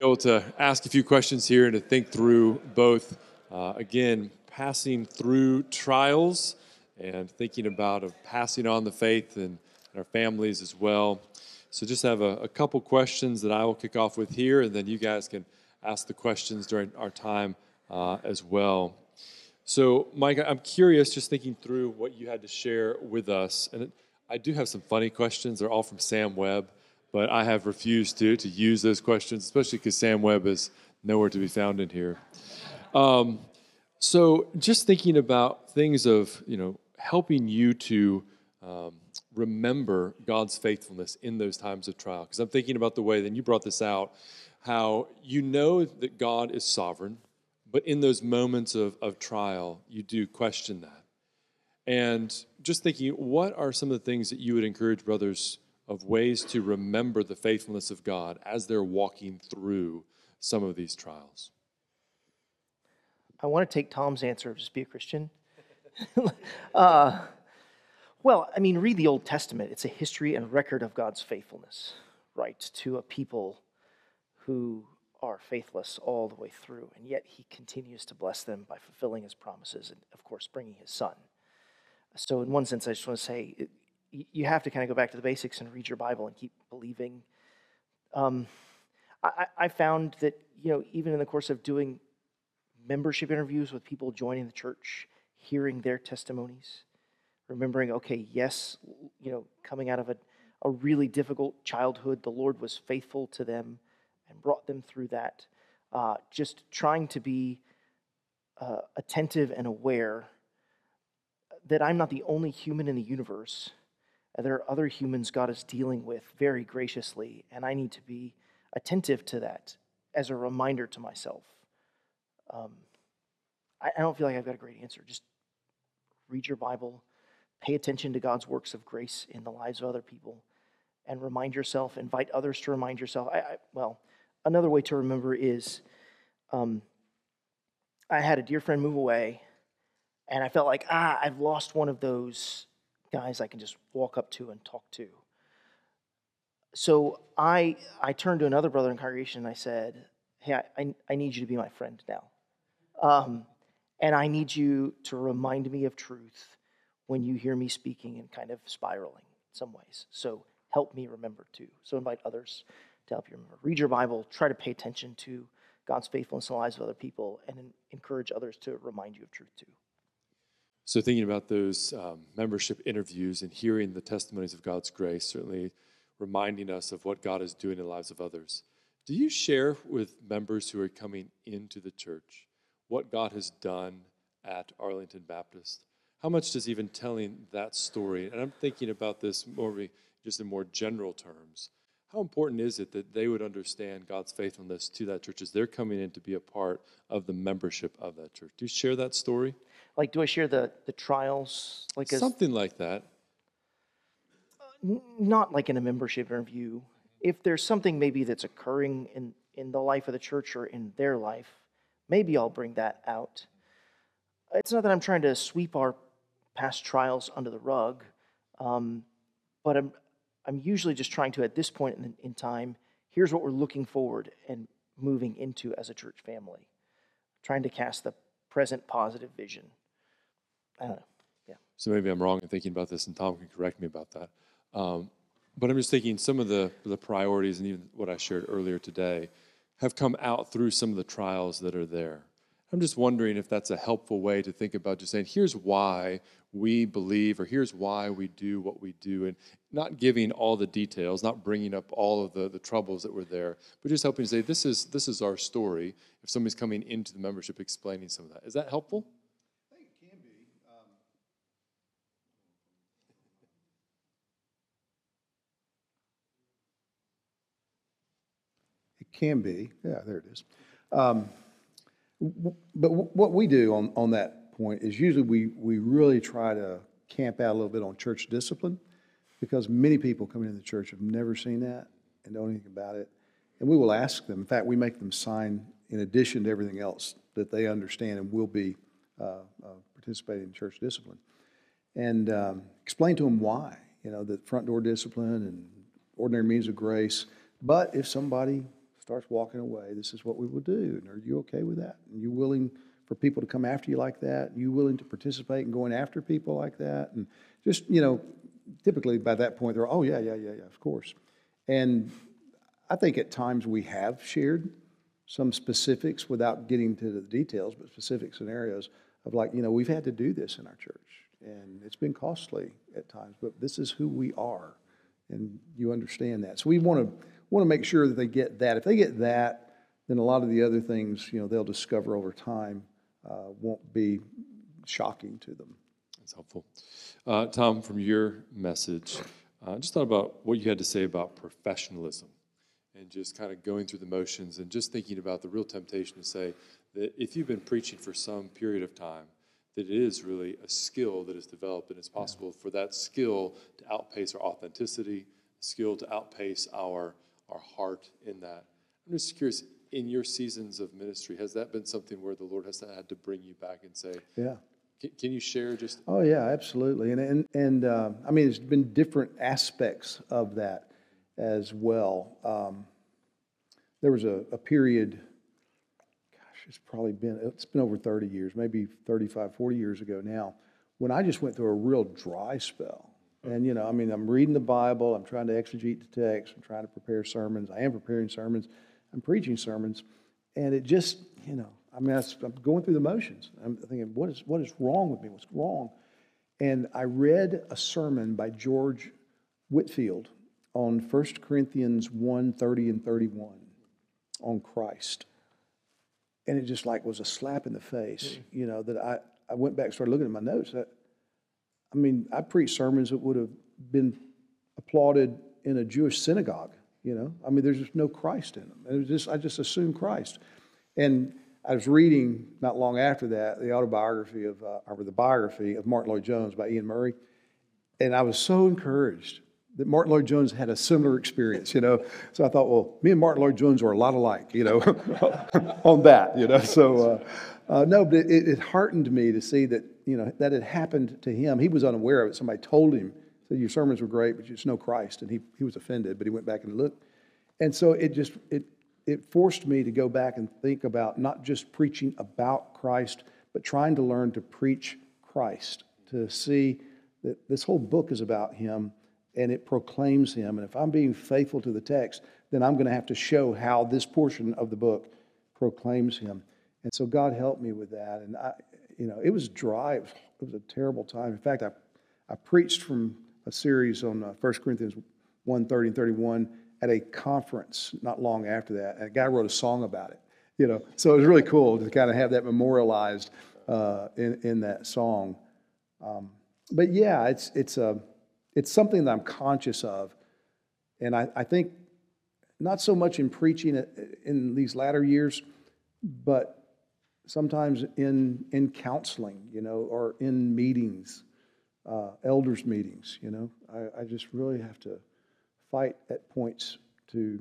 able to ask a few questions here and to think through both, again, passing through trials and thinking about passing on the faith and our families as well. So just have a couple questions that I will kick off with here, and then you guys can ask the questions during our time as well. So, Mike, I'm curious, just thinking through what you had to share with us, and I do have some funny questions. They're all from Sam Webb, but I have refused to use those questions, especially because Sam Webb is nowhere to be found in here. So, just thinking about things of helping you to remember God's faithfulness in those times of trial, because I'm thinking about the way, then you brought this out, how you know that God is sovereign, but in those moments of trial, you do question that. And just thinking, what are some of the things that you would encourage brothers of ways to remember the faithfulness of God as they're walking through some of these trials? I want to take Tom's answer, just be a Christian. Well, I mean, read the Old Testament. It's a history and record of God's faithfulness, right, to a people who are faithless all the way through, and yet he continues to bless them by fulfilling his promises and, of course, bringing his son. So in one sense, I just want to say, you have to kind of go back to the basics and read your Bible and keep believing. I found that, even in the course of doing membership interviews with people joining the church, hearing their testimonies, remembering, okay, yes, coming out of a really difficult childhood, the Lord was faithful to them and brought them through that. Just trying to be attentive and aware that I'm not the only human in the universe. There are other humans God is dealing with very graciously, and I need to be attentive to that as a reminder to myself. I don't feel like I've got a great answer. Just read your Bible, pay attention to God's works of grace in the lives of other people, and remind yourself, invite others to remind yourself. Another way to remember is I had a dear friend move away, and I felt like, I've lost one of those guys I can just walk up to and talk to. So I turned to another brother in congregation and I said, hey, I need you to be my friend now. And I need you to remind me of truth when you hear me speaking and kind of spiraling in some ways. So help me remember too. So invite others to help you remember. Read your Bible, try to pay attention to God's faithfulness in the lives of other people, and encourage others to remind you of truth too. So thinking about those membership interviews and hearing the testimonies of God's grace, certainly reminding us of what God is doing in the lives of others. Do you share with members who are coming into the church what God has done at Arlington Baptist? How much does even telling that story, and I'm thinking about this more just in more general terms, how important is it that they would understand God's faithfulness to that church as they're coming in to be a part of the membership of that church? Do you share that story? Like, do I share the trials? Something like that. Not like in a membership interview. If there's something maybe that's occurring in the life of the church or in their life, maybe I'll bring that out. It's not that I'm trying to sweep our past trials under the rug, but I'm usually just trying to, at this point in time, here's what we're looking forward and moving into as a church family. Trying to cast the present positive vision. I don't know. Yeah. So maybe I'm wrong in thinking about this, and Tom can correct me about that. But I'm just thinking some of the priorities and even what I shared earlier today have come out through some of the trials that are there. I'm just wondering if that's a helpful way to think about just saying, here's why we believe, or here's why we do what we do, and not giving all the details, not bringing up all of the troubles that were there, but just helping to say, this is our story. If somebody's coming into the membership, explaining some of that. Is that helpful? I think it can be. It can be. Yeah, there it is. But what we do on that point is usually we really try to camp out a little bit on church discipline, because many people coming into the church have never seen that and don't know anything about it. And we will ask them. In fact, we make them sign, in addition to everything else, that they understand and will be participating in church discipline. And explain to them why, the front door discipline and ordinary means of grace. But if somebody starts walking away, this is what we will do. And are you okay with that? And you willing for people to come after you like that? You willing to participate in going after people like that? And just, typically by that point, they're, oh, yeah, of course. And I think at times we have shared some specifics without getting to the details, but specific scenarios of like, we've had to do this in our church. And it's been costly at times, but this is who we are. And you understand that. So we want to make sure that they get that. If they get that, then a lot of the other things, they'll discover over time won't be shocking to them. That's helpful. Tom, from your message, just thought about what you had to say about professionalism and just kind of going through the motions and just thinking about the real temptation to say that if you've been preaching for some period of time, that it is really a skill that is developed, and it's possible for that skill to outpace our authenticity, skill to outpace our heart in that. I'm just curious, in your seasons of ministry, has that been something where the Lord has had to bring you back and say, yeah. Can you share just? Oh yeah, absolutely. And I mean, there's been different aspects of that as well. There was a period, gosh, it's been over 30 years, maybe 35, 40 years ago now, when I just went through a real dry spell. And, I'm reading the Bible, I'm trying to exegete the text, I'm trying to prepare sermons, I am preparing sermons, I'm preaching sermons, and it just, I'm going through the motions. I'm thinking, what is wrong with me? What's wrong? And I read a sermon by George Whitefield on 1 Corinthians 1:30 and 31 on Christ. And it just like was a slap in the face, that I went back and started looking at my notes. I preached sermons that would have been applauded in a Jewish synagogue, there's just no Christ in them. I just assumed Christ. And I was reading not long after that the biography of Martin Lloyd-Jones by Ian Murray, and I was so encouraged that Martin Lloyd-Jones had a similar experience, So I thought, well, me and Martin Lloyd-Jones are a lot alike, on that, So, no, but it heartened me to see that, that had happened to him. He was unaware of it. Somebody told him, said, your sermons were great, but you just know Christ. And he was offended, but he went back and looked. And so it forced me to go back and think about not just preaching about Christ, but trying to learn to preach Christ, to see that this whole book is about him and it proclaims him. And if I'm being faithful to the text, then I'm going to have to show how this portion of the book proclaims him. And so God helped me with that. And it was dry. It was a terrible time. In fact, I preached from a series on 1 Corinthians 1:30 and 31 at a conference not long after that. And a guy wrote a song about it. So it was really cool to kind of have that memorialized in that song. But yeah, it's something that I'm conscious of. And I think not so much in preaching in these latter years, but sometimes in counseling, or in meetings, elders meetings, I just really have to fight at points to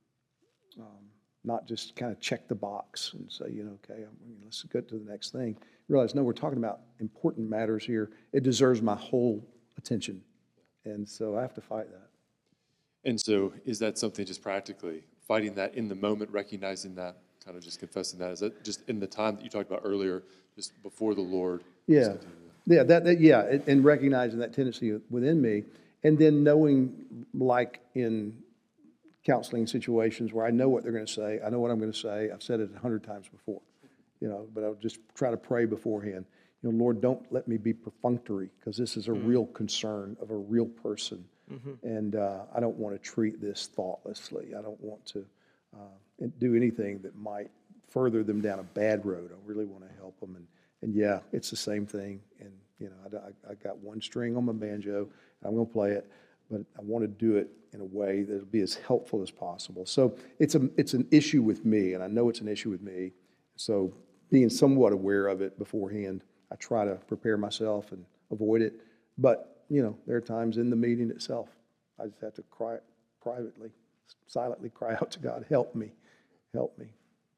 not just kind of check the box and say, okay, let's get to the next thing. Realize, no, we're talking about important matters here. It deserves my whole attention. And so I have to fight that. And so is that something just practically, fighting that in the moment, recognizing that, kind of just confessing that? Is that just in the time that you talked about earlier, just before the Lord? Yeah. Yeah, and recognizing that tendency within me, and then knowing, like in counseling situations where I know what they're going to say, I know what I'm going to say, I've said it 100 times before, but I'll just try to pray beforehand. Lord, don't let me be perfunctory, because this is a real concern of a real person, and I don't want to treat this thoughtlessly. I don't want to do anything that might further them down a bad road. I really want to help them, and yeah, it's the same thing. And I got one string on my banjo, and I'm going to play it, but I want to do it in a way that'll be as helpful as possible. So it's an issue with me, and I know it's an issue with me. So being somewhat aware of it beforehand, I try to prepare myself and avoid it. But there are times in the meeting itself, I just have to cry privately, silently cry out to God, help me, help me.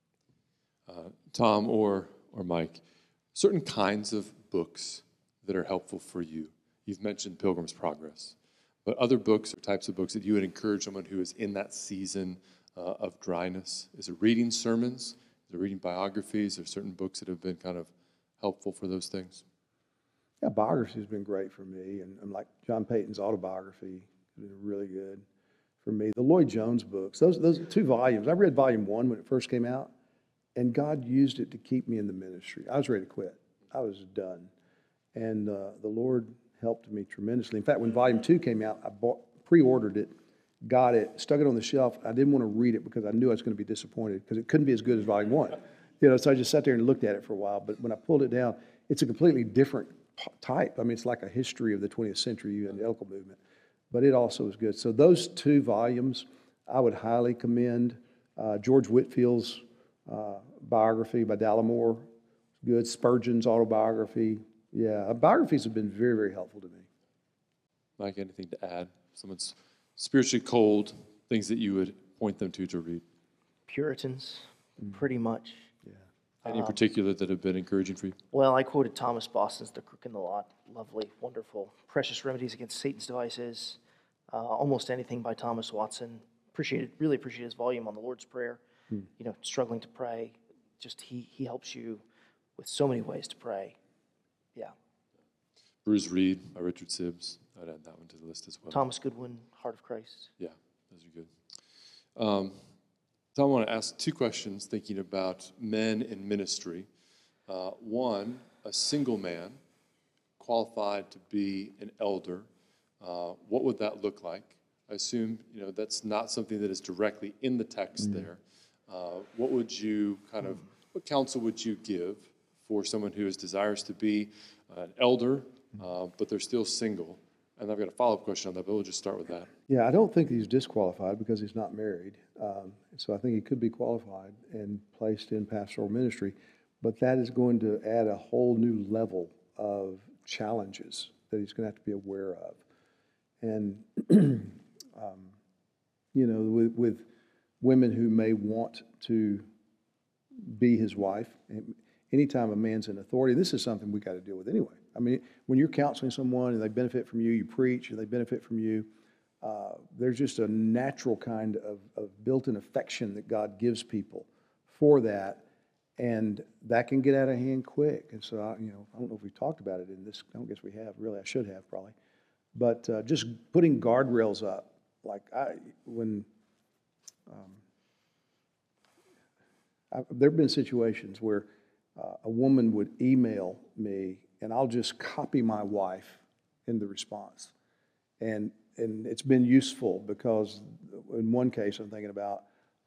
Tom or Mike, certain kinds of books that are helpful for you. You've mentioned Pilgrim's Progress, but other books or types of books that you would encourage someone who is in that season of dryness? Is it reading sermons? Is it reading biographies? Or certain books that have been kind of helpful for those things? Yeah, biography has been great for me, and like John Payton's autobiography has been really good for me. The Lloyd Jones books, those 2 volumes. I read volume 1 when it first came out, and God used it to keep me in the ministry. I was ready to quit. I was done. And the Lord helped me tremendously. In fact, when volume 2 came out, I pre-ordered it, got it, stuck it on the shelf. I didn't want to read it because I knew I was going to be disappointed because it couldn't be as good as volume 1. So I just sat there and looked at it for a while. But when I pulled it down, it's a completely different type. I mean, it's like a history of the 20th century evangelical movement. But it also is good. So those 2 volumes, I would highly commend. George Whitfield's biography by Dallimore, good. Spurgeon's autobiography. Yeah, biographies have been very, very helpful to me. Mike, anything to add? Someone's spiritually cold, things that you would point them to read? Puritans, pretty much. Any in particular that have been encouraging for you? Well, I quoted Thomas Boston's The Crook in the Lot. Lovely, wonderful. Precious Remedies Against Satan's Devices. Almost anything by Thomas Watson. Really appreciate his volume on the Lord's Prayer. Struggling to pray. Just he helps you with so many ways to pray. Yeah. Bruce Reed by Richard Sibbes. I'd add that one to the list as well. Thomas Goodwin, Heart of Christ. Yeah, those are good. So I want to ask 2 questions thinking about men in ministry. One, a single man qualified to be an elder, what would that look like? I assume that's not something that is directly in the text there. What counsel would you give for someone who is desirous to be an elder, but they're still single? And I've got a follow-up question on that, but we'll just start with that. Yeah, I don't think he's disqualified because he's not married. So I think he could be qualified and placed in pastoral ministry. But that is going to add a whole new level of challenges that he's going to have to be aware of. And, with women who may want to be his wife, anytime a man's in authority, this is something we got to deal with anyway. I mean, when you're counseling someone and they benefit from you, you preach and they benefit from you, there's just a natural kind of built-in affection that God gives people for that, and that can get out of hand quick. And so, I don't know if we've talked about it in this. I don't guess we have, really. I should have, probably. But just putting guardrails up. Like, there have been situations where a woman would email me, and I'll just copy my wife in the response. And it's been useful because in one case I'm thinking about,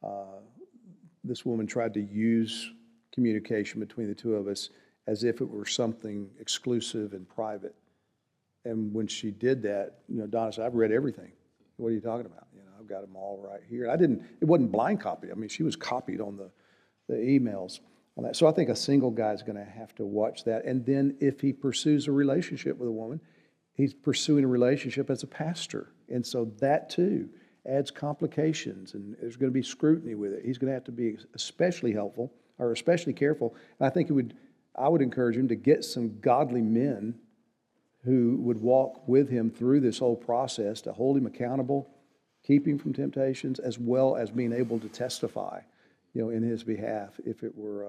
this woman tried to use communication between the 2 of us as if it were something exclusive and private. And when she did that, Donna said, "I've read everything. What are you talking about? I've got them all right here." It wasn't blind copy. I mean, she was copied on the emails on that. So I think a single guy is going to have to watch that. And then if he pursues a relationship with a woman, he's pursuing a relationship as a pastor. And so that too adds complications, and there's going to be scrutiny with it. He's going to have to be especially helpful or especially careful. And I think I would encourage him to get some godly men who would walk with him through this whole process to hold him accountable, keep him from temptations, as well as being able to testify, in his behalf if it were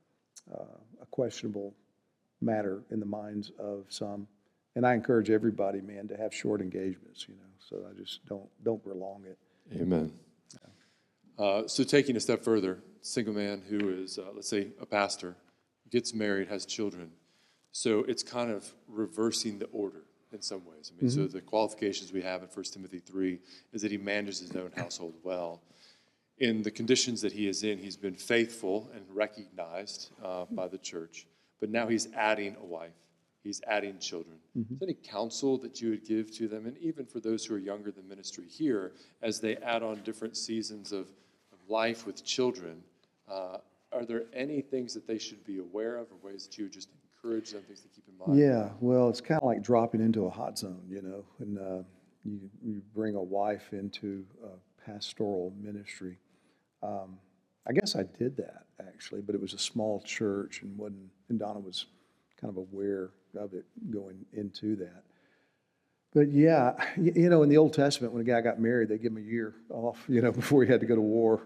a questionable matter in the minds of some. And I encourage everybody, man, to have short engagements, so I just don't prolong it. Amen. So taking a step further, single man who is, let's say, a pastor, gets married, has children. So it's kind of reversing the order in some ways. I mean, so the qualifications we have in 1 Timothy 3 is that he manages his own household well. In the conditions that he is in, he's been faithful and recognized by the church. But now he's adding a wife. He's adding children. Is there any counsel that you would give to them, and even for those who are younger than ministry here, as they add on different seasons of life with children, are there any things that they should be aware of, or ways that you would just encourage them, things to keep in mind? Yeah, well, it's kind of like dropping into a hot zone, when you bring a wife into pastoral ministry. I guess I did that, actually, but it was a small church, and Donna was kind of aware of it going into that. But yeah, in the Old Testament, when a guy got married, they give him a year off, before he had to go to war.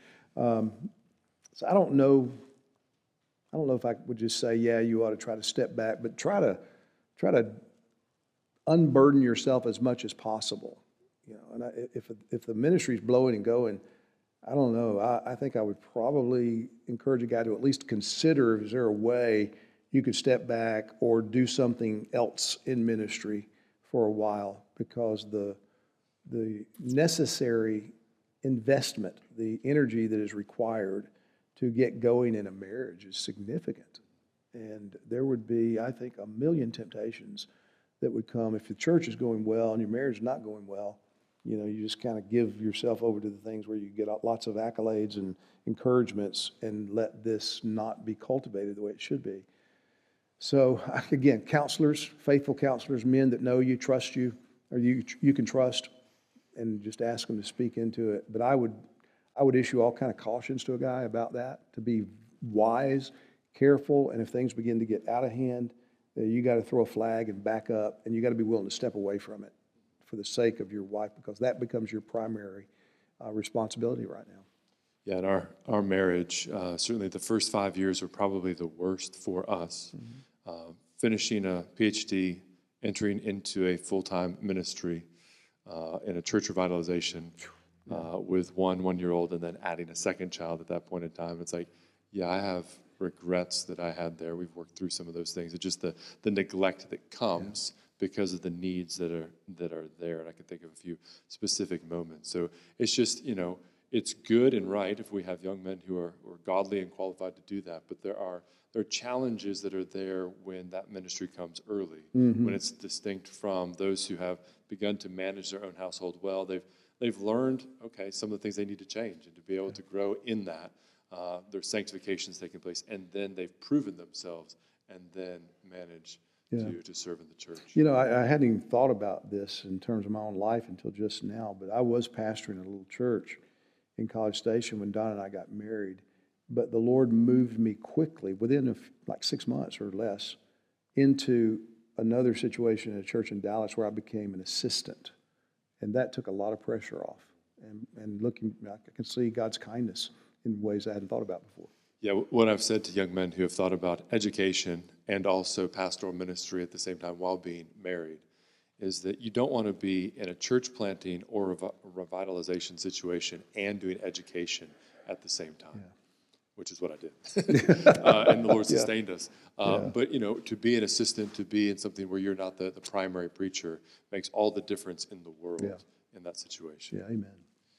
So I don't know if I would just say, yeah, you ought to try to step back, but try to unburden yourself as much as possible. And if the ministry's blowing and going, I don't know. I think I would probably encourage a guy to at least consider, is there a way you could step back or do something else in ministry for a while, because the necessary investment, the energy that is required to get going in a marriage is significant. And there would be, I think, a million temptations that would come if the church is going well and your marriage is not going well. You just kind of give yourself over to the things where you get lots of accolades and encouragements and let this not be cultivated the way it should be. So again, counselors, faithful counselors, men that know you, trust you, or you can trust, and just ask them to speak into it. But I would issue all kind of cautions to a guy about that, to be wise, careful, and if things begin to get out of hand, you got to throw a flag and back up, and you got to be willing to step away from it for the sake of your wife, because that becomes your primary responsibility right now. Yeah, in our marriage, certainly the first 5 years were probably the worst for us. Finishing a PhD, entering into a full-time ministry in a church revitalization with one 1-year-old, and then adding a second child at that point in time. It's like, yeah, I have regrets that I had there. We've worked through some of those things. It's just the neglect that comes because of the needs that are there. And I can think of a few specific moments. So it's just, it's good and right if we have young men who are godly and qualified to do that, but there are challenges that are there when that ministry comes early, when it's distinct from those who have begun to manage their own household well. They've learned, some of the things they need to change, and to be able to grow in that. There's sanctifications taking place, and then they've proven themselves, and then manage to serve in the church. I hadn't even thought about this in terms of my own life until just now, but I was pastoring a little church in College Station when Don and I got married. But the Lord moved me quickly, within like 6 months or less, into another situation in a church in Dallas where I became an assistant. And that took a lot of pressure off. And looking, I can see God's kindness in ways I hadn't thought about before. Yeah, what I've said to young men who have thought about education and also pastoral ministry at the same time while being married is that you don't want to be in a church planting or a revitalization situation and doing education at the same time, which is what I did. And the Lord sustained us. But, to be an assistant, to be in something where you're not the primary preacher makes all the difference in the world in that situation. Yeah, amen.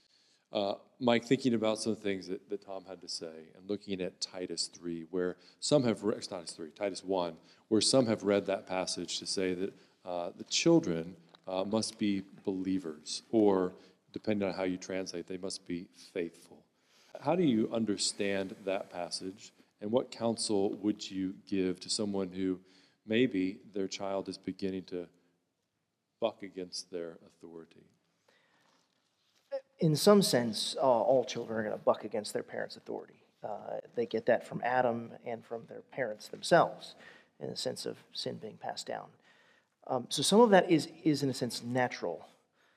Mike, thinking about some of the things that Tom had to say, and looking at Titus 3, where some have Titus 1, where some have read that passage to say that the children must be believers, or depending on how you translate, they must be faithful. How do you understand that passage, and what counsel would you give to someone who maybe their child is beginning to buck against their authority? In some sense, all children are going to buck against their parents' authority. They get that from Adam and from their parents themselves, in the sense of sin being passed down. So some of that is in a sense natural.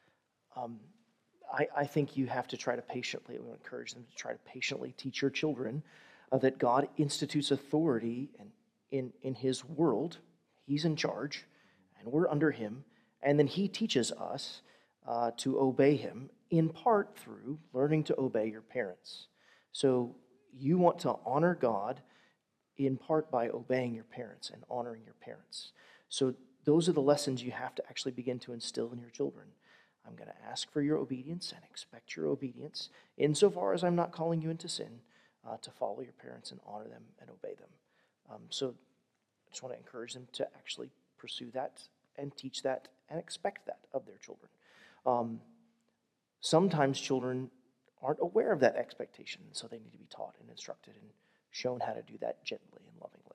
I think you have to try to patiently, we encourage them to try to patiently teach your children that God institutes authority in His world. He's in charge, and we're under Him, and then He teaches us to obey Him, in part through learning to obey your parents. So you want to honor God in part by obeying your parents and honoring your parents. So those are the lessons you have to actually begin to instill in your children. I'm going to ask for your obedience and expect your obedience, insofar as I'm not calling you into sin, to follow your parents and honor them and obey them. So I just want to encourage them to actually pursue that and teach that and expect that of their children. Sometimes children aren't aware of that expectation, so they need to be taught and instructed and shown how to do that gently and lovingly.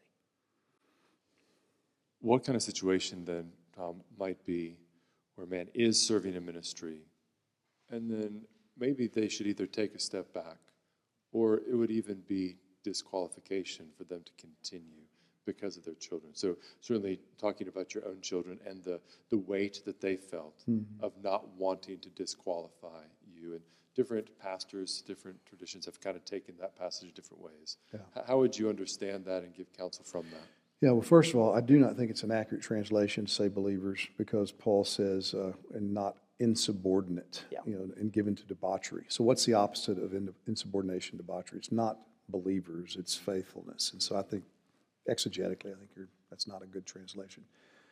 What kind of situation then, Tom, might be where a man is serving in ministry, and then maybe they should either take a step back, or it would even be disqualification for them to continue because of their children. So certainly talking about your own children and the weight that they felt of not wanting to disqualify you. And different pastors, different traditions have kind of taken that passage different ways. Yeah. How would you understand that and give counsel from that? Yeah, well, first of all, I do not think it's an accurate translation to say believers, because Paul says, and not insubordinate, Yeah. And given to debauchery. So what's the opposite of insubordination, debauchery? It's not believers, it's faithfulness. And so I think, exegetically, I think that's not a good translation.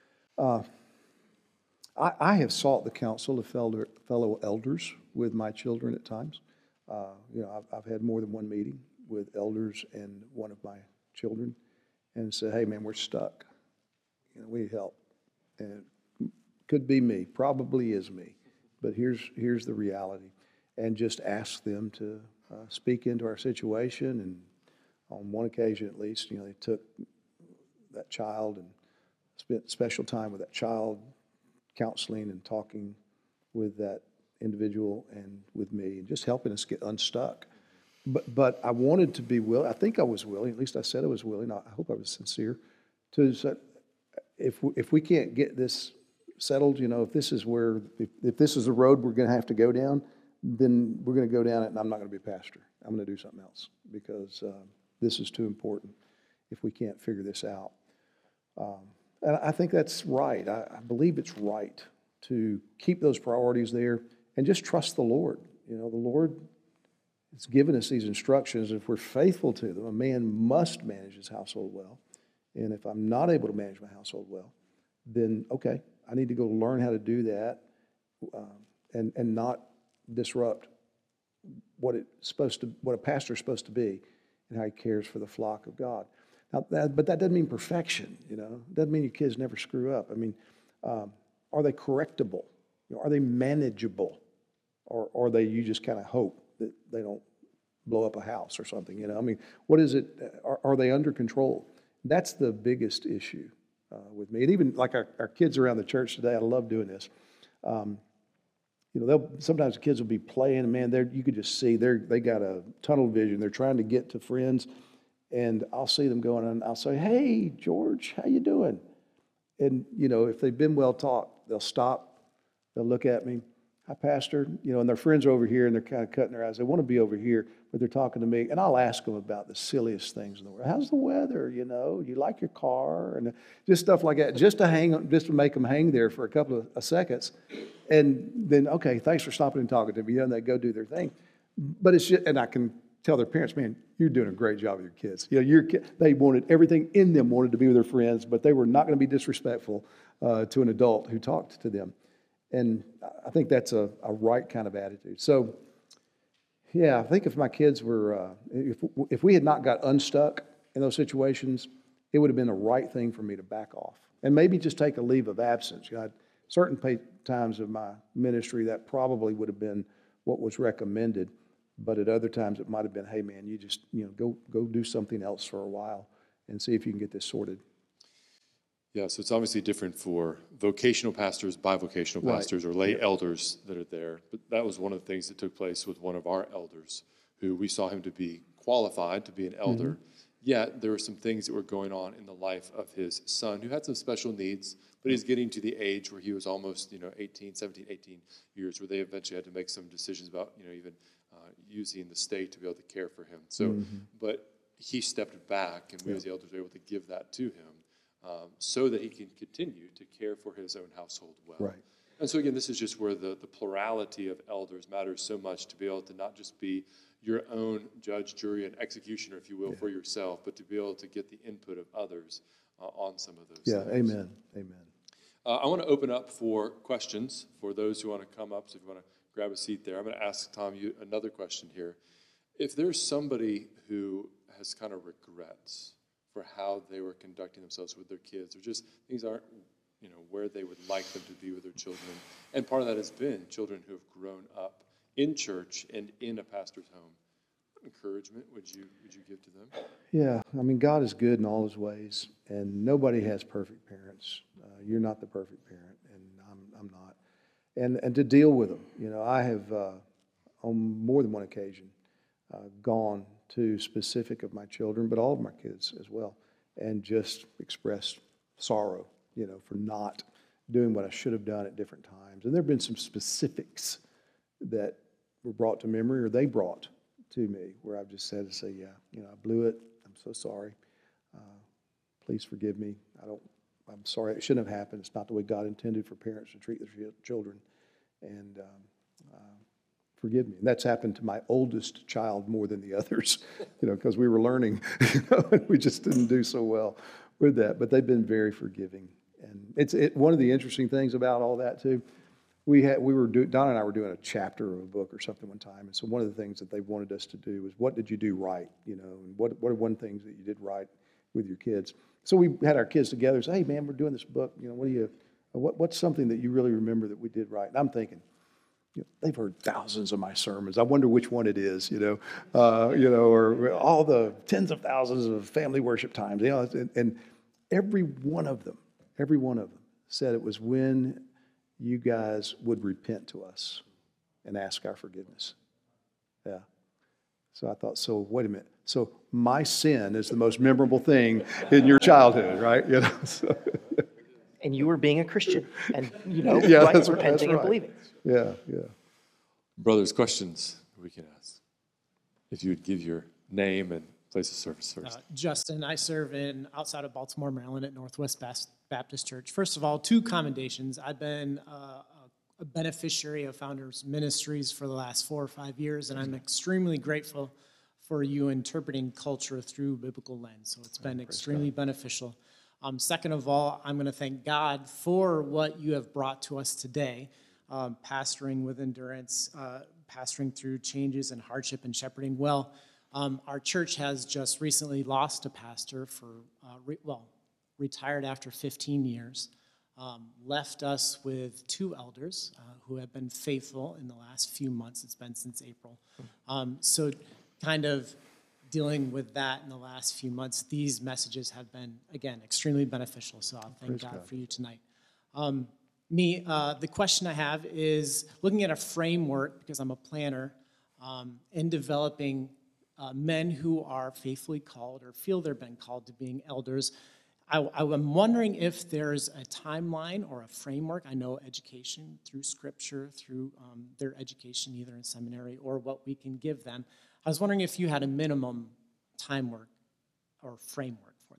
I have sought the counsel of fellow elders with my children at times. I've had more than one meeting with elders and one of my children, and said, hey, man, we're stuck. We need help. And it could be me, probably is me, but here's the reality. And just ask them to speak into our situation. And on one occasion, at least, they took that child and spent special time with that child, counseling and talking with that individual and with me, and just helping us get unstuck. But I wanted to be willing. I think I was willing. At least I said I was willing. I hope I was sincere. To say, if we can't get this settled, if this is the road we're going to have to go down, then we're going to go down it, and I'm not going to be a pastor. I'm going to do something else, because this is too important if we can't figure this out. And I think that's right. I believe it's right to keep those priorities there and just trust the Lord. The Lord has given us these instructions. If we're faithful to them, a man must manage his household well. And if I'm not able to manage my household well, then okay, I need to go learn how to do that, and not disrupt what a pastor is supposed to be, and how he cares for the flock of God. Now, but that doesn't mean perfection. It doesn't mean your kids never screw up. I mean, are they correctable? Are they manageable, or you just kind of hope that they don't blow up a house or something? I mean, what is it? Are they under control? That's the biggest issue with me. And even like our kids around the church today, I love doing this. Sometimes the kids will be playing, and man, you could just see they got a tunnel vision. They're trying to get to friends, and I'll see them going, and I'll say, "Hey, George, how you doing?" And if they've been well taught, they'll stop, they'll look at me, "Hi, Pastor," and their friends are over here, and they're kind of cutting their eyes. They want to be over here, but they're talking to me, and I'll ask them about the silliest things in the world. How's the weather? You like your car, and just stuff like that, just to make them hang there for a couple of seconds, and then okay, thanks for stopping and talking to me. And they go do their thing. But it's just, and I can tell their parents, man, you're doing a great job with your kids. They wanted everything in them wanted to be with their friends, but they were not going to be disrespectful to an adult who talked to them. And I think that's a right kind of attitude. So, yeah, I think if my kids were, if we had not got unstuck in those situations, it would have been the right thing for me to back off and maybe just take a leave of absence. Certain times of my ministry, that probably would have been what was recommended. But at other times, it might have been, hey, man, you just, go do something else for a while and see if you can get this sorted. Yeah, so it's obviously different for vocational pastors, bivocational pastors, or lay elders that are there. But that was one of the things that took place with one of our elders, who we saw him to be qualified to be an elder. Yet there were some things that were going on in the life of his son, who had some special needs, but he's getting to the age where he was almost, 17, 18 years, where they eventually had to make some decisions about, even using the state to be able to care for him. So, but he stepped back, and we as the elders were able to give that to him so that he can continue to care for his own household well. Right. And so again, this is just where the plurality of elders matters so much, to be able to not just be your own judge, jury, and executioner, if you will, for yourself, but to be able to get the input of others on some of those things. Yeah, amen. I want to open up for questions for those who want to come up. So if you want to grab a seat there, I'm going to ask Tom you another question here. If there's somebody who has kind of regrets for how they were conducting themselves with their kids, or just things aren't, where they would like them to be with their children, and part of that has been children who have grown up in church and in a pastor's home, what encouragement would you give to them? Yeah, I mean, God is good in all his ways, and nobody has perfect parents. You're not the perfect parent, and I'm not. And to deal with them, I have on more than one occasion gone to specific of my children, but all of my kids as well, and just expressed sorrow, for not doing what I should have done at different times. And there have been some specifics that were brought to memory, or they brought to me, where I've just said to say, yeah, I blew it. I'm so sorry. Please forgive me. I'm sorry. It shouldn't have happened. It's not the way God intended for parents to treat their children. And forgive me. And that's happened to my oldest child more than the others, because we were learning, and we just didn't do so well with that. But they've been very forgiving. And it's one of the interesting things about all that too. Don and I were doing a chapter of a book or something one time, and so one of the things that they wanted us to do was, what did you do right, and what are one things that you did right with your kids? So we had our kids together and say, hey man, we're doing this book, what's something that you really remember that we did right? And I'm thinking, they've heard thousands of my sermons. I wonder which one it is, or all the tens of thousands of family worship times, and every one of them said it was when you guys would repent to us and ask our forgiveness. Yeah. So I thought, so wait a minute. So my sin is the most memorable thing in your childhood, right? So. And you were being a Christian, and Yeah, right, that's repenting right. and believing. Yeah. Brothers, questions we can ask. If you would give your name and place of service first. Justin, I serve outside of Baltimore, Maryland at Northwest Baptist Church. First of all, 2 commendations. I've been a beneficiary of Founders Ministries for the last 4 or 5 years, and I'm extremely grateful for you interpreting culture through biblical lens. So it's been extremely beneficial. Second of all, I'm going to thank God for what you have brought to us today, pastoring with endurance, pastoring through changes and hardship and shepherding well. Our church has just recently lost a pastor retired after 15 years, left us with 2 elders who have been faithful in the last few months. It's been since April. So kind of dealing with that in the last few months, these messages have been, again, extremely beneficial. So I'll thank God for you tonight. The question I have is looking at a framework, because I'm a planner, in developing men who are faithfully called or feel they've been called to being elders. I'm wondering if there's a timeline or a framework. I know education through Scripture, through their education either in seminary or what we can give them. I was wondering if you had a minimum timework or framework for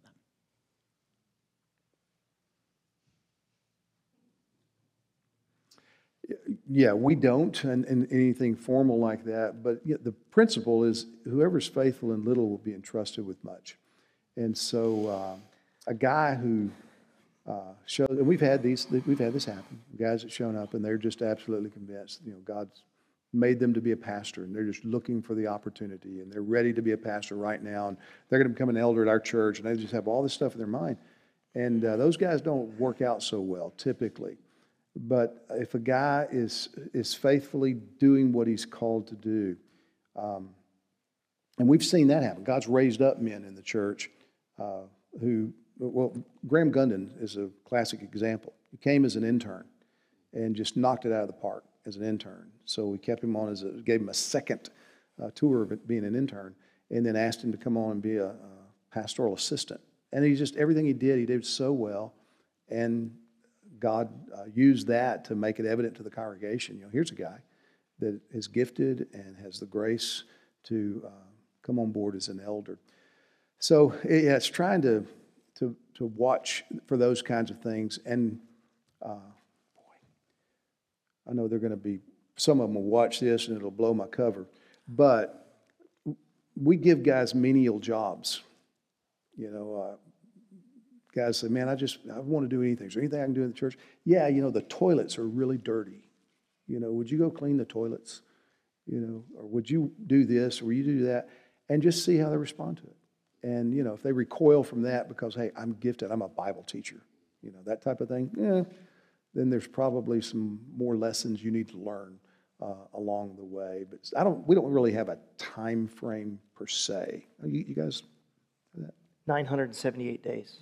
them. Yeah, we don't, and anything formal like that. But the principle is whoever's faithful in little will be entrusted with much. And so a guy who showed, and we've had this happen. Guys that shown up and they're just absolutely convinced, God's made them to be a pastor, and they're just looking for the opportunity, and they're ready to be a pastor right now, and they're going to become an elder at our church, and they just have all this stuff in their mind. And those guys don't work out so well typically. But if a guy is faithfully doing what he's called to do, and we've seen that happen. God's raised up men in the church Graham Gundon is a classic example. He came as an intern and just knocked it out of the park as an intern. So we kept him on gave him a second tour of it being an intern, and then asked him to come on and be a pastoral assistant. And everything he did so well, and God used that to make it evident to the congregation. Here's a guy that is gifted and has the grace to come on board as an elder. So it's trying to watch for those kinds of things. And I know they're going to be, some of them will watch this and it'll blow my cover. But we give guys menial jobs. Guys say, man, I want to do anything. Is there anything I can do in the church? Yeah, the toilets are really dirty. Would you go clean the toilets? Or would you do this, or would you do that? And just see how they respond to it. And, if they recoil from that because, hey, I'm gifted, I'm a Bible teacher, that type of thing, then there's probably some more lessons you need to learn along the way. But we don't really have a time frame per se. You guys have that? 978 days.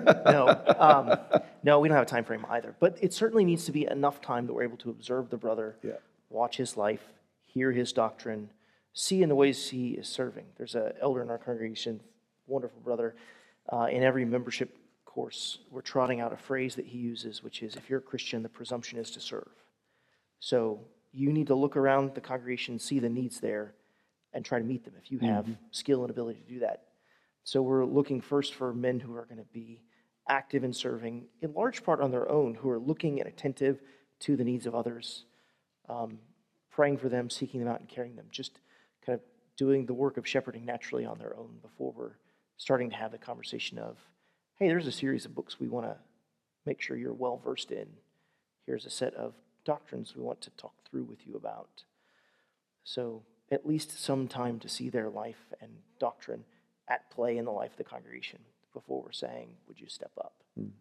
No, we don't have a time frame either. But it certainly needs to be enough time that we're able to observe the brother, watch his life, hear his doctrine, see in the ways he is serving. There's an elder in our congregation, wonderful brother. In every membership course, we're trotting out a phrase that he uses, which is, if you're a Christian, the presumption is to serve. So you need to look around the congregation, see the needs there, and try to meet them if you have skill and ability to do that. So we're looking first for men who are going to be active in serving, in large part on their own, who are looking and attentive to the needs of others, praying for them, seeking them out, and carrying them, just kind of doing the work of shepherding naturally on their own before we're starting to have the conversation of, hey, there's a series of books we want to make sure you're well versed in. Here's a set of doctrines we want to talk through with you about. So at least some time to see their life and doctrine at play in the life of the congregation before we're saying, would you step up?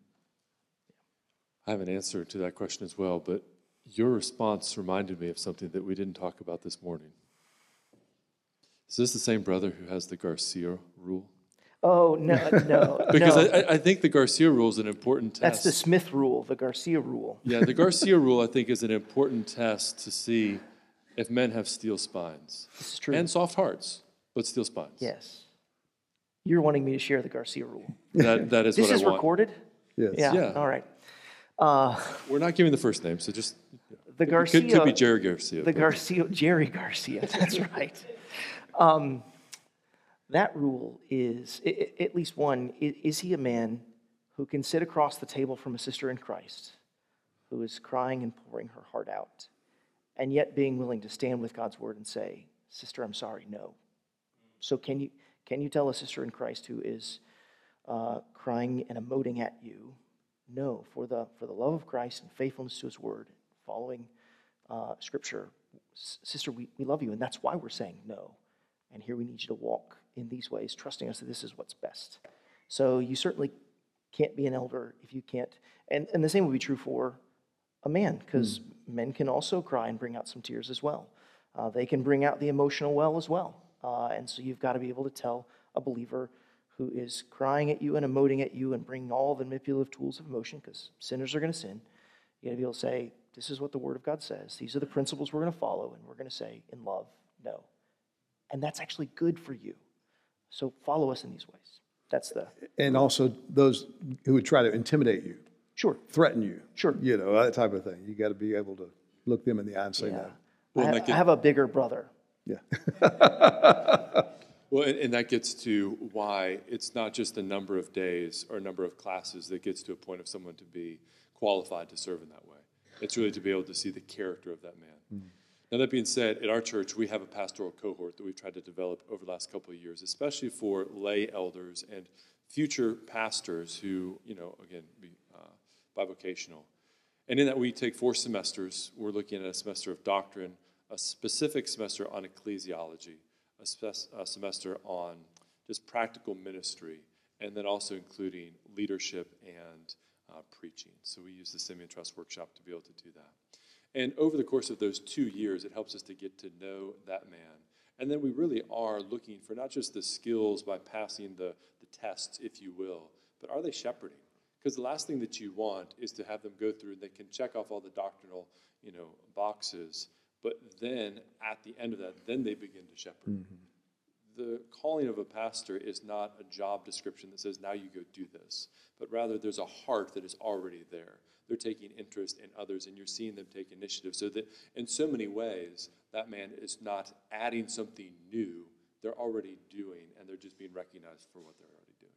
I have an answer to that question as well, but your response reminded me of something that we didn't talk about this morning. Is this the same brother who has the Garcia rule? Oh, no. Because no. I think the Garcia rule is an important test. That's the Smith rule, the Garcia rule. Yeah, the Garcia rule, I think, is an important test to see if men have steel spines. This is true. And soft hearts, but steel spines. Yes. You're wanting me to share the Garcia rule. That is This what I is want. recorded? Yes. Yeah. All right. We're not giving the first name, so just The Garcia. could be Jerry Garcia. The Garcia, Jerry Garcia, that's right. That rule is, at least one, is he a man who can sit across the table from a sister in Christ who is crying and pouring her heart out, and yet being willing to stand with God's word and say, sister, I'm sorry, no. So can you tell a sister in Christ who is crying and emoting at you, no, for the love of Christ and faithfulness to his word, following Scripture, sister, we love you, and that's why we're saying no. And here we need you to walk in these ways, trusting us that this is what's best. So you certainly can't be an elder if you can't. And the same would be true for a man, because men can also cry and bring out some tears as well. They can bring out the emotional well as well. And so you've got to be able to tell a believer who is crying at you and emoting at you and bringing all the manipulative tools of emotion, because sinners are going to sin. You got to be able to say, this is what the Word of God says. These are the principles we're going to follow, and we're going to say in love, no. And that's actually good for you. So follow us in these ways. That's the... And also those who would try to intimidate you, Sure. threaten you. Sure. You know, that type of thing. You got to be able to look them in the eye and say Yeah. no. Well, I have a bigger brother. Yeah. Well, and that gets to why it's not just the number of days or number of classes that gets to a point of someone to be qualified to serve in that way. It's really to be able to see the character of that man. Now, that being said, at our church, we have a pastoral cohort that we've tried to develop over the last couple of years, especially for lay elders and future pastors who, again, be bivocational. And in that, we take 4 semesters. We're looking at a semester of doctrine, a specific semester on ecclesiology, a semester on just practical ministry, and then also including leadership and preaching. So we use the Simeon Trust Workshop to be able to do that. And over the course of those 2 years, it helps us to get to know that man. And then we really are looking for not just the skills by passing the tests, if you will, but are they shepherding? Because the last thing that you want is to have them go through and they can check off all the doctrinal, boxes, but then at the end of that, then they begin to shepherd. The calling of a pastor is not a job description that says, now you go do this, but rather there's a heart that is already there. They're taking interest in others, and you're seeing them take initiative. So that in so many ways, that man is not adding something new. They're already doing, and they're just being recognized for what they're already doing.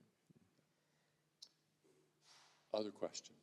Other questions?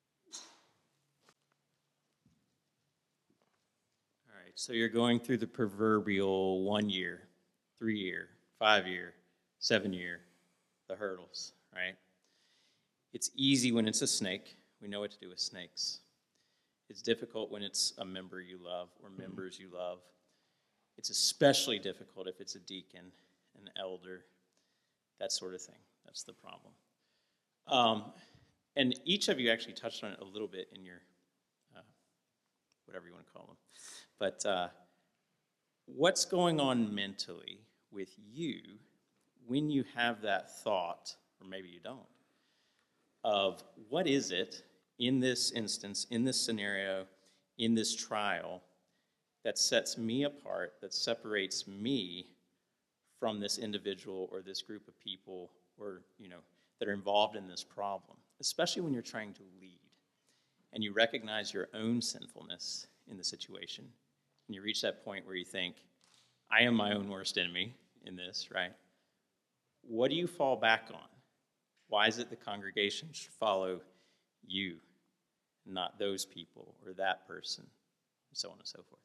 All right, so you're going through the proverbial 1 year, 3 year, 5 year, 7 year, the hurdles, right? It's easy when it's a snake. We know what to do with snakes. It's difficult when it's a member you love or members you love. It's especially difficult if it's a deacon, an elder, that sort of thing. That's the problem. And each of you actually touched on it a little bit in your, whatever you want to call them. But what's going on mentally with you when you have that thought, or maybe you don't, of what is it in this instance, in this scenario, in this trial, that sets me apart, that separates me from this individual or this group of people, or, that are involved in this problem, especially when you're trying to lead and you recognize your own sinfulness in the situation, and you reach that point where you think, I am my own worst enemy in this, right? What do you fall back on? Why is it the congregation should follow you, not those people or that person, and so on and so forth?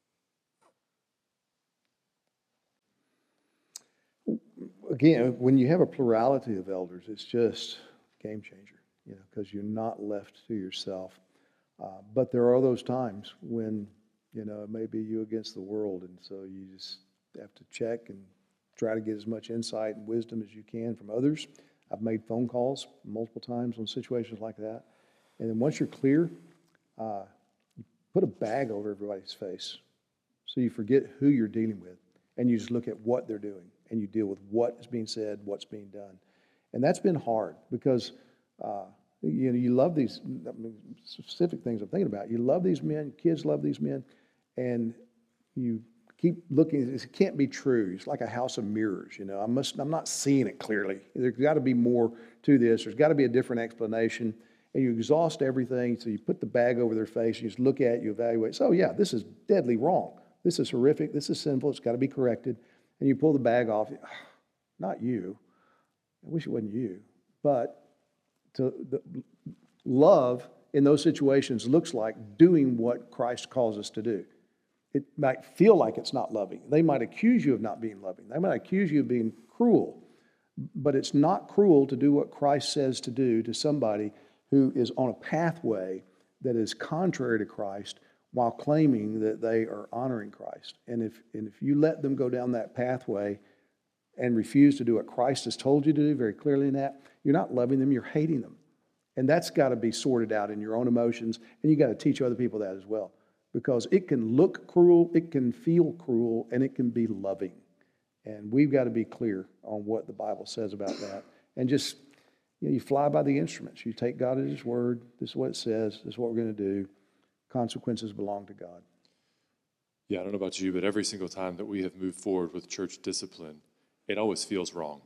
Again, when you have a plurality of elders, it's just a game changer, because you're not left to yourself. But there are those times when, it may be you against the world, and so you just have to check and try to get as much insight and wisdom as you can from others. I've made phone calls multiple times on situations like that. And then once you're clear, you put a bag over everybody's face so you forget who you're dealing with, and you just look at what they're doing, and you deal with what is being said, what's being done. And that's been hard because, you love these, specific things I'm thinking about. You love these men, kids love these men, and you keep looking. It can't be true. It's like a house of mirrors, I'm not seeing it clearly. There's got to be more to this. There's got to be a different explanation. And you exhaust everything, so you put the bag over their face, you just look at it, you evaluate. So, yeah, this is deadly wrong. This is horrific. This is sinful. It's got to be corrected. And you pull the bag off. Not you. I wish it wasn't you. But love in those situations looks like doing what Christ calls us to do. It might feel like it's not loving. They might accuse you of not being loving. They might accuse you of being cruel. But it's not cruel to do what Christ says to do to somebody who is on a pathway that is contrary to Christ while claiming that they are honoring Christ. And if you let them go down that pathway and refuse to do what Christ has told you to do very clearly in that, you're not loving them, you're hating them. And that's got to be sorted out in your own emotions, and you got to teach other people that as well. Because it can look cruel, it can feel cruel, and it can be loving. And we've got to be clear on what the Bible says about that. And just, you fly by the instruments. You take God at His word. This is what it says. This is what we're going to do. Consequences belong to God. Yeah, I don't know about you, but every single time that we have moved forward with church discipline, it always feels wrong.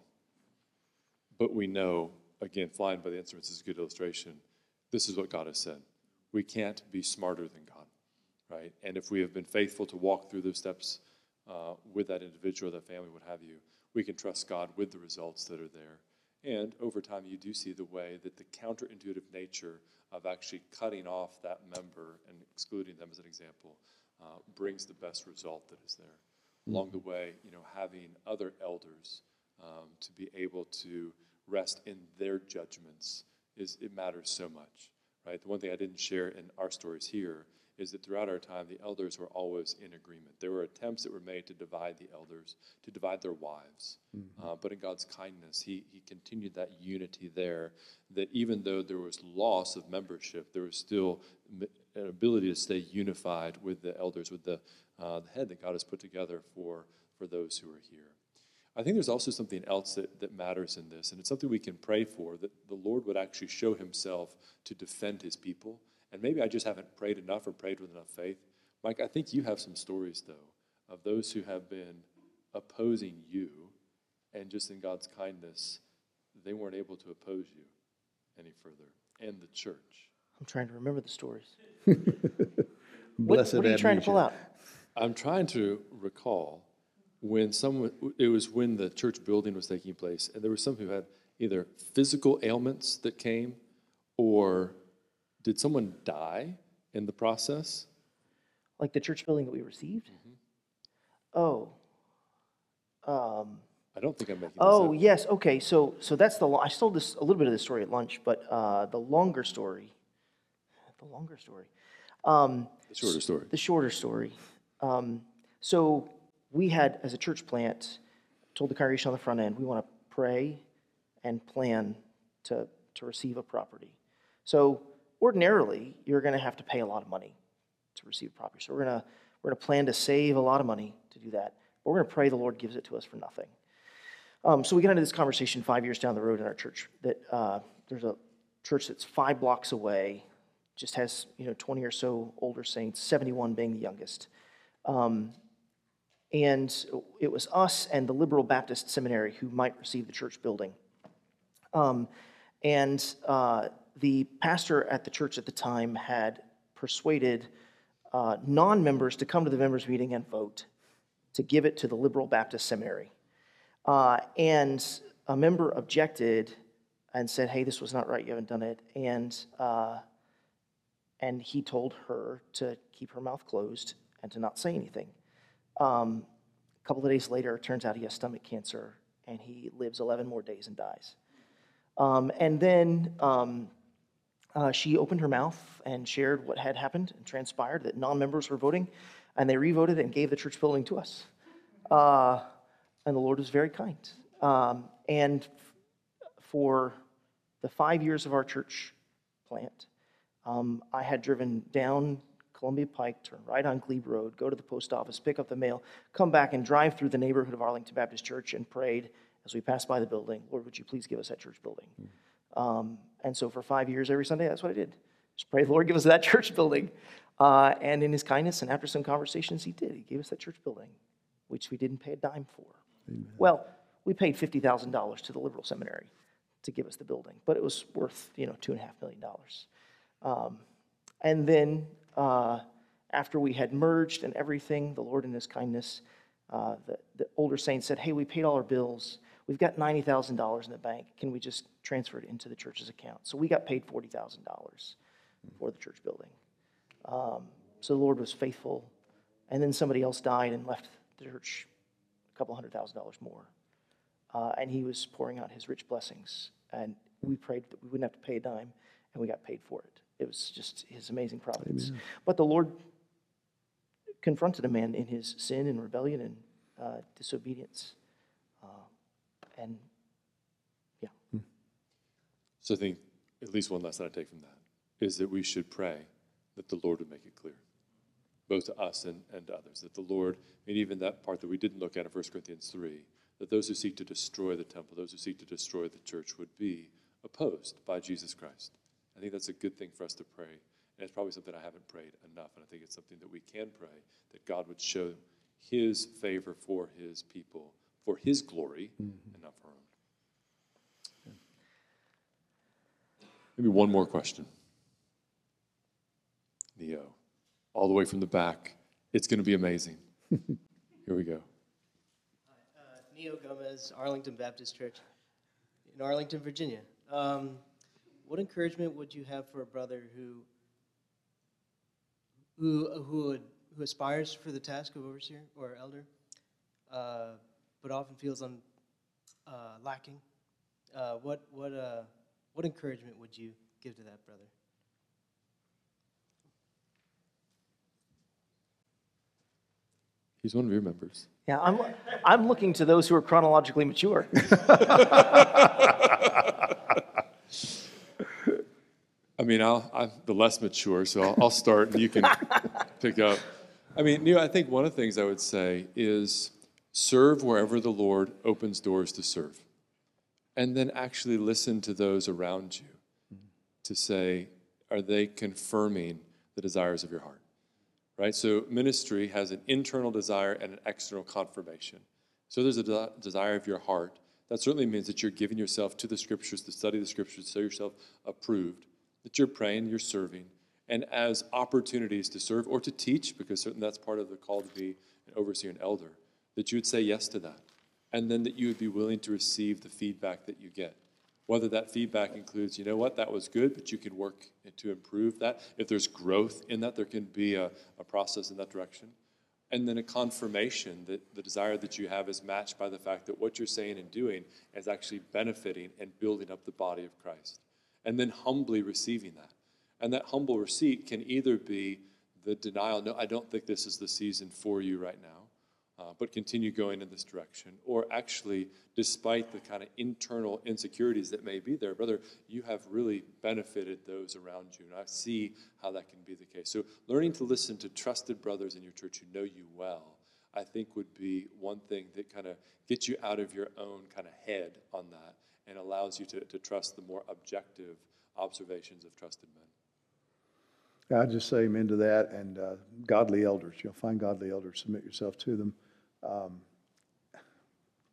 But we know, again, flying by the instruments is a good illustration. This is what God has said. We can't be smarter than God, right? And if we have been faithful to walk through those steps with that individual, that family, what have you, we can trust God with the results that are there. And over time, you do see the way that the counterintuitive nature of actually cutting off that member and excluding them, as an example, brings the best result that is there. Mm-hmm. Along the way, having other elders to be able to rest in their judgments it matters so much, right? The one thing I didn't share in our stories here is that throughout our time, the elders were always in agreement. There were attempts that were made to divide the elders, to divide their wives. Mm-hmm. But in God's kindness, he continued that unity there, that even though there was loss of membership, there was still an ability to stay unified with the elders, with the head that God has put together for those who are here. I think there's also something else that matters in this, and it's something we can pray for, that the Lord would actually show Himself to defend His people. And maybe I just haven't prayed enough or prayed with enough faith. Mike, I think you have some stories, though, of those who have been opposing you, and just in God's kindness, they weren't able to oppose you any further, and the church. I'm trying to remember the stories. Blessed what are you trying to pull out? I'm trying to recall when it was when the church building was taking place, and there were some who had either physical ailments that came, or did someone die in the process? Like the church building that we received? Mm-hmm. Oh. I don't think I'm making this up. Yes. Okay. So that's I told this a little bit of this story at lunch, but the longer story. The shorter story. The shorter story. So we had, as a church plant, told the congregation on the front end, we want to pray and plan to receive a property. So ordinarily, you're going to have to pay a lot of money to receive a property. So we're going to plan to save a lot of money to do that. But we're going to pray the Lord gives it to us for nothing. So we got into this conversation 5 years down the road in our church that there's a church that's 5 blocks away, just has 20 or so older saints, 71 being the youngest. And it was us and the Liberal Baptist Seminary who might receive the church building. And the pastor at the church at the time had persuaded non-members to come to the members' meeting and vote to give it to the Liberal Baptist Seminary. And a member objected and said, hey, this was not right, you haven't done it. And he told her to keep her mouth closed and to not say anything. A couple of days later, it turns out he has stomach cancer, and he lives 11 more days and dies. And then she opened her mouth and shared what had happened and transpired, that non-members were voting, and they re-voted and gave the church building to us. And the Lord was very kind. And for the 5 years of our church plant, I had driven down Columbia Pike, turn right on Glebe Road, go to the post office, pick up the mail, come back and drive through the neighborhood of Arlington Baptist Church and prayed as we passed by the building, Lord, would you please give us that church building? And so for 5 years, every Sunday, that's what I did. Just pray, Lord, give us that church building. And in his kindness and after some conversations, he did. He gave us that church building, which we didn't pay a dime for. Amen. Well, we paid $50,000 to the Liberal Seminary to give us the building, but it was worth, $2.5 million. And then after we had merged and everything, the Lord in his kindness, the older saints said, hey, we paid all our bills. We've got $90,000 in the bank. Can we just transfer it into the church's account? So we got paid $40,000 for the church building. So the Lord was faithful. And then somebody else died and left the church a couple $100,000 more. And he was pouring out his rich blessings. And we prayed that we wouldn't have to pay a dime, and we got paid for it. It was just his amazing providence. Amen. But the Lord confronted a man in his sin and rebellion and disobedience. So I think at least one lesson I take from that is that we should pray that the Lord would make it clear, both to us and to others, that the Lord, and even that part that we didn't look at in 1 Corinthians 3, that those who seek to destroy the temple, those who seek to destroy the church would be opposed by Jesus Christ. I think that's a good thing for us to pray. And it's probably something I haven't prayed enough. And I think it's something that we can pray, that God would show his favor for his people, for his glory, and not for our own. Yeah. Maybe one more question. Neo, all the way from the back. It's going to be amazing. Here we go. Neo Gomez, Arlington Baptist Church in Arlington, Virginia. What encouragement would you have for a brother who aspires for the task of overseer or elder, but often feels lacking? What encouragement would you give to that brother? He's one of your members. Yeah, I'm looking to those who are chronologically mature. I mean, I'm the less mature, so I'll start and you can pick up. I mean, Neil, I think one of the things I would say is serve wherever the Lord opens doors to serve. And then actually listen to those around you to say, are they confirming the desires of your heart? Right? So ministry has an internal desire and an external confirmation. So there's a desire of your heart. That certainly means that you're giving yourself to the Scriptures, to study the Scriptures, to show yourself approved, that you're praying, you're serving, and as opportunities to serve or to teach, because certainly that's part of the call to be an overseer and elder, that you would say yes to that, and then that you would be willing to receive the feedback that you get. Whether that feedback includes, you know what, that was good, but you can work to improve that. If there's growth in that, there can be a process in that direction. And then a confirmation that the desire that you have is matched by the fact that what you're saying and doing is actually benefiting and building up the body of Christ. And then humbly receiving that. And that humble receipt can either be the denial, no, I don't think this is the season for you right now, but continue going in this direction. Or actually, despite the kind of internal insecurities that may be there, brother, you have really benefited those around you. And I see how that can be the case. So learning to listen to trusted brothers in your church who know you well, I think would be one thing that kind of gets you out of your own kind of head on that and allows you to trust the more objective observations of trusted men. I'd just say amen to that, and godly elders. Find godly elders, submit yourself to them.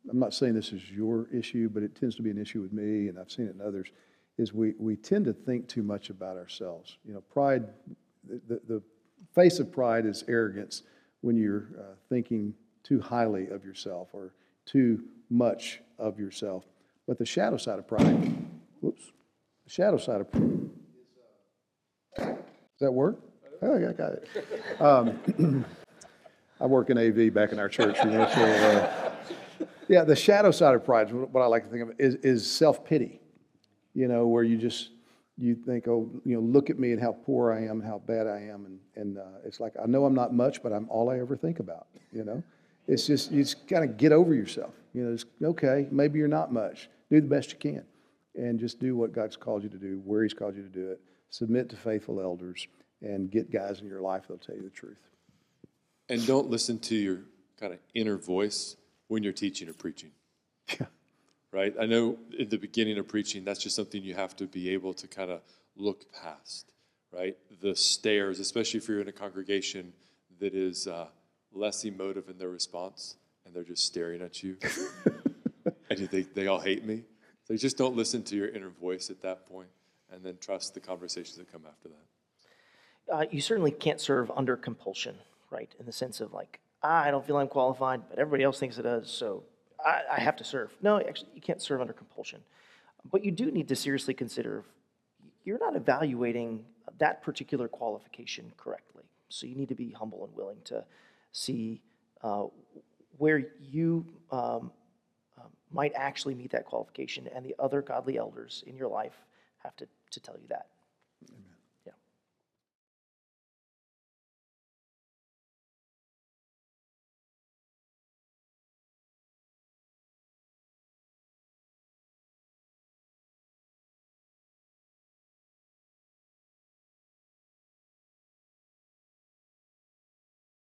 I'm not saying this is your issue, but it tends to be an issue with me, and I've seen it in others, is we tend to think too much about ourselves. You know, pride, the face of pride is arrogance when you're thinking too highly of yourself or too much of yourself. But the shadow side of pride, whoops, the shadow side of pride, does that work? Oh, yeah, I got it. I work in AV back in our church, you know, so, yeah, the shadow side of pride, what I like to think of, is self-pity, you know, where you think, oh, you know, look at me and how poor I am, how bad I am, and it's like, I know I'm not much, but I'm all I ever think about, you know. It's just, you just kind of get over yourself, you know, just, okay, maybe you're not much, do the best you can, and just do what God's called you to do, where He's called you to do it, submit to faithful elders, and get guys in your life that'll tell you the truth. And don't listen to your kind of inner voice when you're teaching or preaching. Yeah. Right? I know in the beginning of preaching, that's just something you have to be able to kind of look past, right? The stares, especially if you're in a congregation that is less emotive in their response, and they're just staring at you, and you think they all hate me. So you just don't listen to your inner voice at that point, and then trust the conversations that come after that. You certainly can't serve under compulsion, right? In the sense of like, I don't feel I'm qualified, but everybody else thinks it does, so I have to serve. No, actually, you can't serve under compulsion. But you do need to seriously consider you're not evaluating that particular qualification correctly. So you need to be humble and willing to see where you might actually meet that qualification, and the other godly elders in your life have to tell you that.